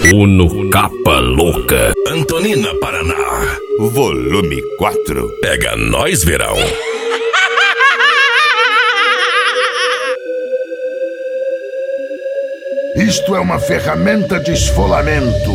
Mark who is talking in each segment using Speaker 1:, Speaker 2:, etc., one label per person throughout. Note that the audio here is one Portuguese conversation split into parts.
Speaker 1: Uno Capa Louca, Antonina, Paraná.
Speaker 2: Volume 4.
Speaker 1: Pega nós, verão.
Speaker 3: Isto é uma ferramenta de esfolamento.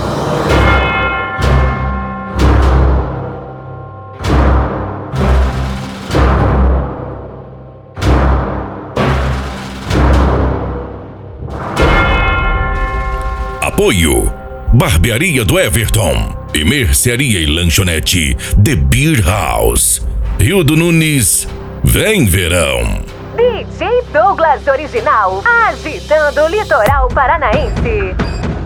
Speaker 1: Apoio: Barbearia do Everton e Mercearia e Lanchonete The Beer House. Rio do Nunes, vem verão.
Speaker 4: DJ Douglas Original, agitando o litoral paranaense.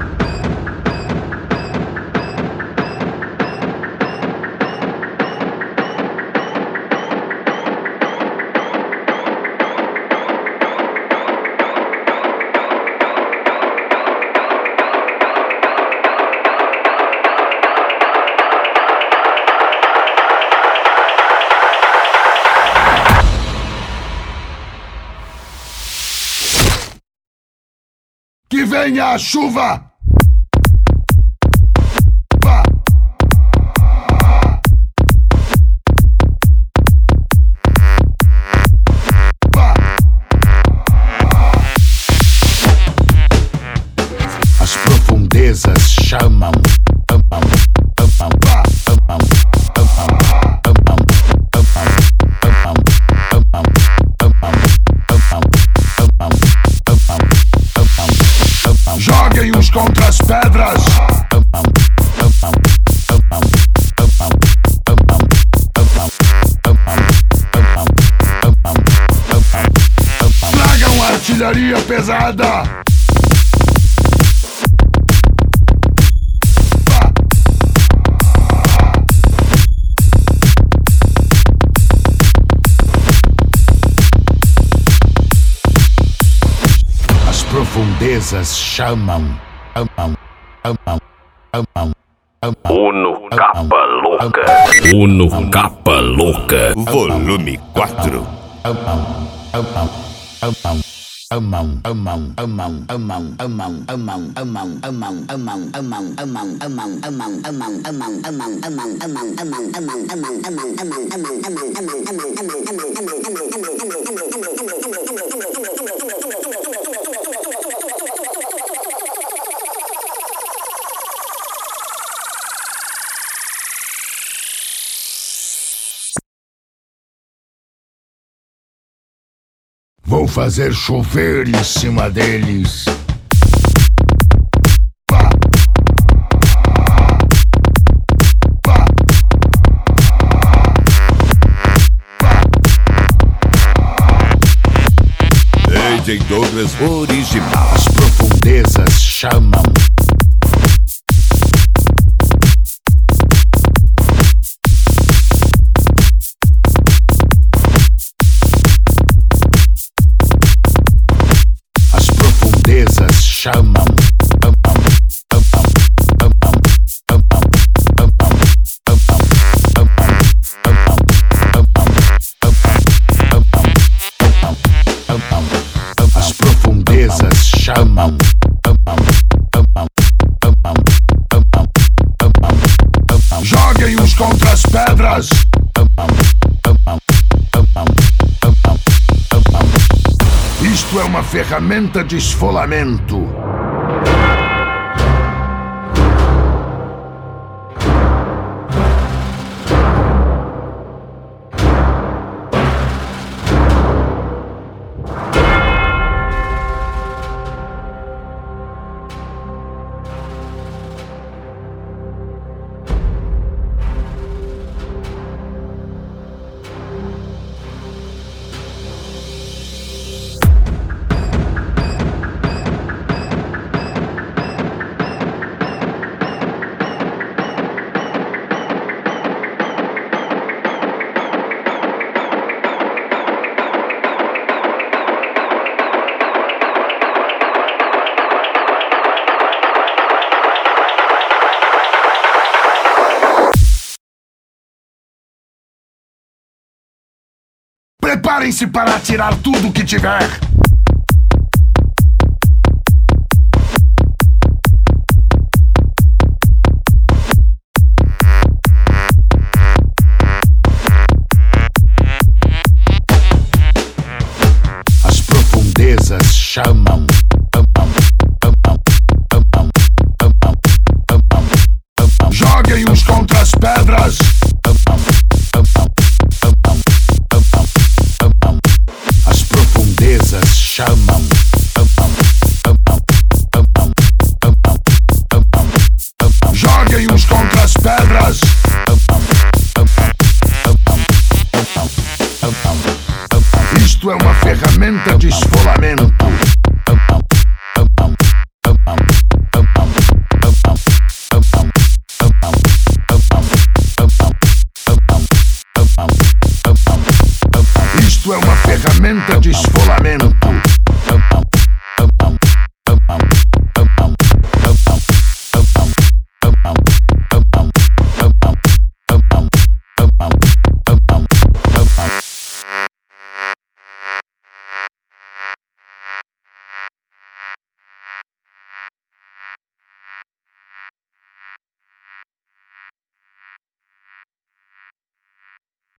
Speaker 3: Que venha a chuva! As profundezas chamam. Joguem uns contra as pedras. Tragam artilharia pesada. As profundezas chamam.
Speaker 1: Uno Capa Louca, Uno Capa Louca.
Speaker 2: Volume 4.
Speaker 3: Vou fazer chover em cima deles.
Speaker 2: DJ Douglas Original.
Speaker 3: As profundezas chamam. As profundezas chamam. As profundezas chamam. Joguem uns contra as pedras. Isto é uma ferramenta de esfolamento. Preparem-se para atirar tudo que tiver. ferramenta de esfolamento. Isto é uma ferramenta de esfolamento.